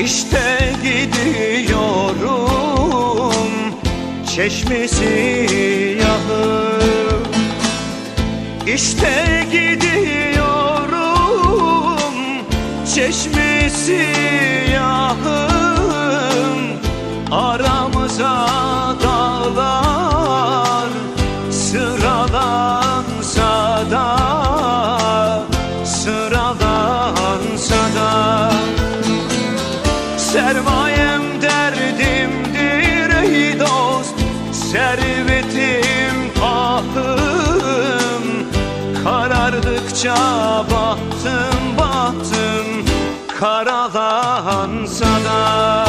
İşte gidiyorum Çeşmi siyahım, İşte gidiyorum Çeşmi siyahım. Aramıza dağlar sıralansa da, sıralansa da, sermayem derdimdir ey dost, servetim ahım. Karardıkça bahtım bahtım karalansa da,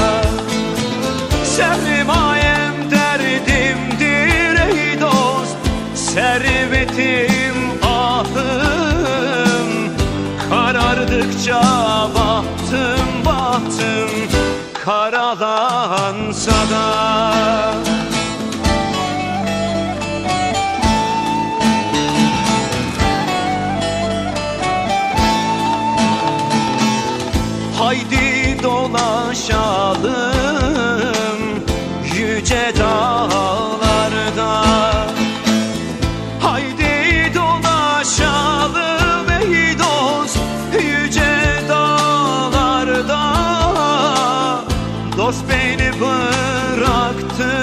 sermayem derdimdir ey dost, servetim ahım. Karardıkça bahtım bahtım karalansa da. Haydi dolaşalım yüce dağlarda, haydi dolaşalım ey dost yüce dağlarda. Dost beni bıraktı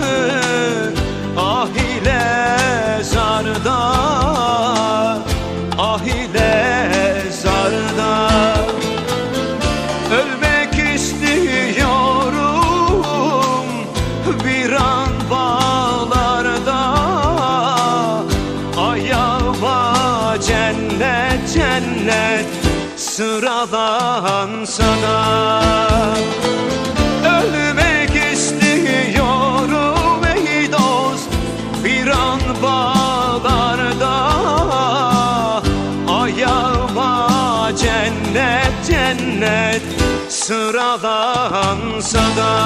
ah ile zarda, ah ile zarda. Ölmek istiyorum bir an bağlarda, ayağıma cennet cennet sıralansa da. Ölmek istiyorum ey dost bir an bağlarda, ayağıma cennet cennet sıralansa da.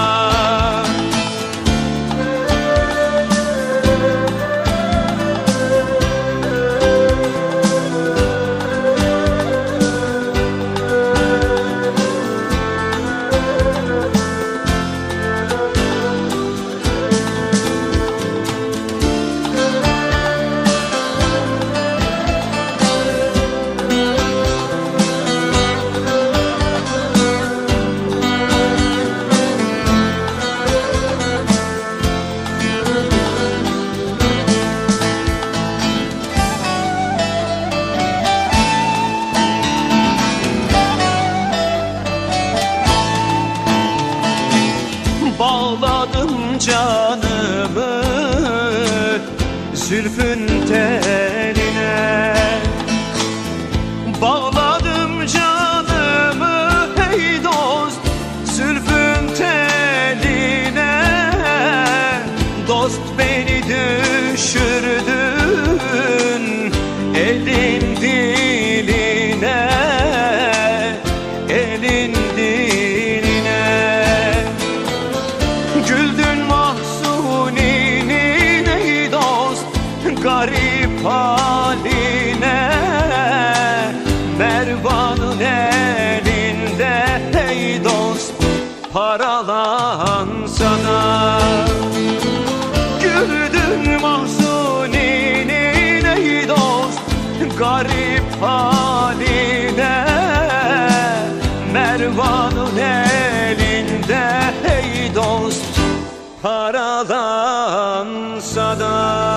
Bağladım canımı zülfün teline, bağladım canımı ey dost zülfün teline. Dost beni düşürdün elin diline, elin diline. Güldün Mahzuni'nin ey dost garip haline, Mervan'ın elinde ey dost paralansa da. Güldün Mahzuni'nin ey dost garip haline, Mervan'ın elinde ey dost paralansa da.